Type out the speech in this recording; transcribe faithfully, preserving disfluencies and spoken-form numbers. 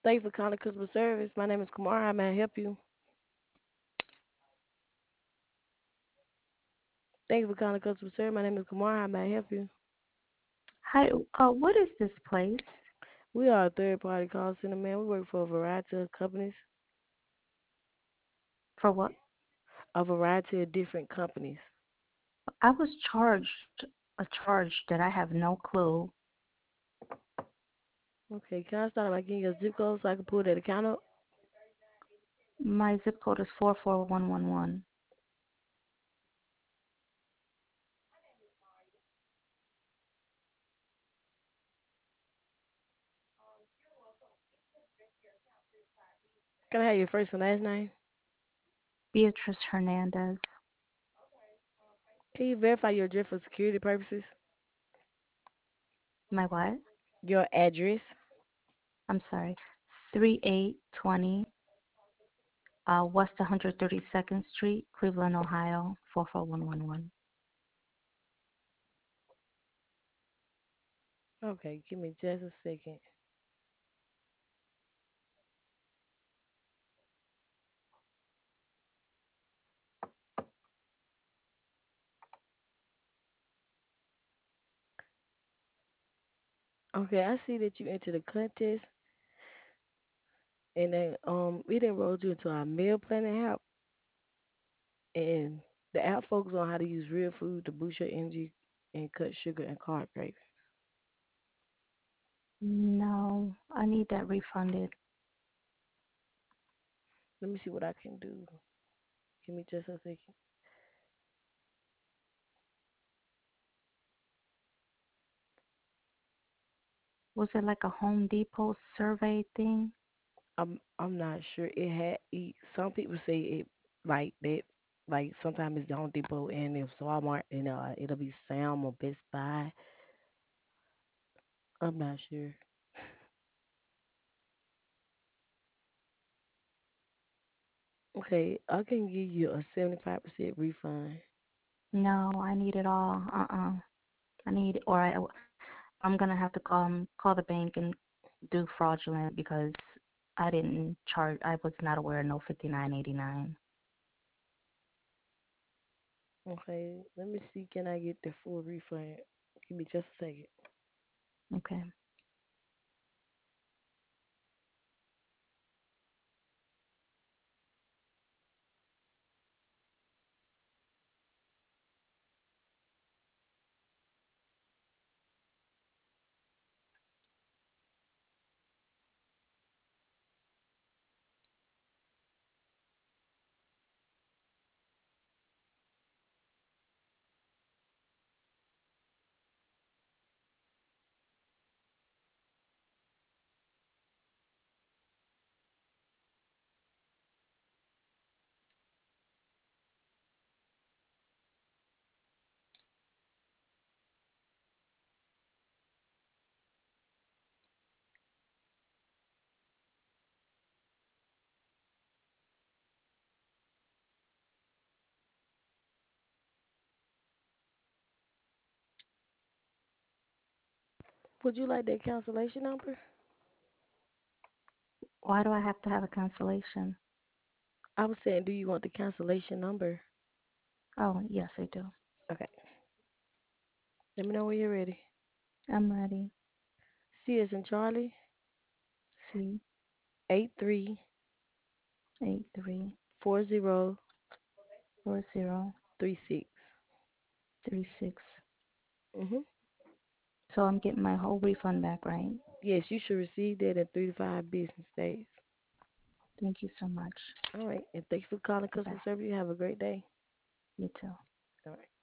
Thank you for calling customer service. My name is Kamara. How may I help you? Thank you for calling customer service. My name is Kamara. How may I help you? Hi, uh, what is this place? We are a third party call center, man. We work for a variety of companies, For what? a variety of different companies. I was charged a charge that I have no clue. Okay, can I start by getting your zip code so I can pull that account up? My zip code is four four one one one. Can I have your first and last name? Beatrice Hernandez. Can you verify your address for security purposes? My what? Your address? I'm sorry. thirty-eight twenty uh, West one hundred thirty-second Street, Cleveland, Ohio, four four one one one. Okay, give me just a second. Okay, I see that you entered a contest and then um it enrolled you into our meal planning app, and the app focuses on how to use real food to boost your energy and cut sugar and carb cravings. No, I need that refunded. Let me see what I can do. Give me just a second. Was it like a Home Depot survey thing? I'm I'm not sure. It had it, some people say it like that. Like sometimes it's the Home Depot and if Walmart and uh, it'll be Sam or Best Buy. I'm not sure. Okay, I can give you a seventy-five percent refund. No, I need it all. Uh-uh. I need, or I, I'm gonna have to call 'em- call the bank and do fraudulent because I didn't charge. I was not aware of no fifty nine eighty nine. Okay, let me see. Can I get the full refund? Give me just a second. Okay. Would you like that cancellation number? Why do I have to have a cancellation? I was saying, do you want the cancellation number? Oh, yes, I do. Okay, let me know when you're ready. I'm ready. C as in Charlie, C eight three eight three four zero four zero three six. three six. Mm-hmm. So I'm getting my whole refund back, right? Yes, you should receive that in three to five business days. Thank you so much. All right, and thank you for calling Bye. customer service. You have a great day. You too. All right.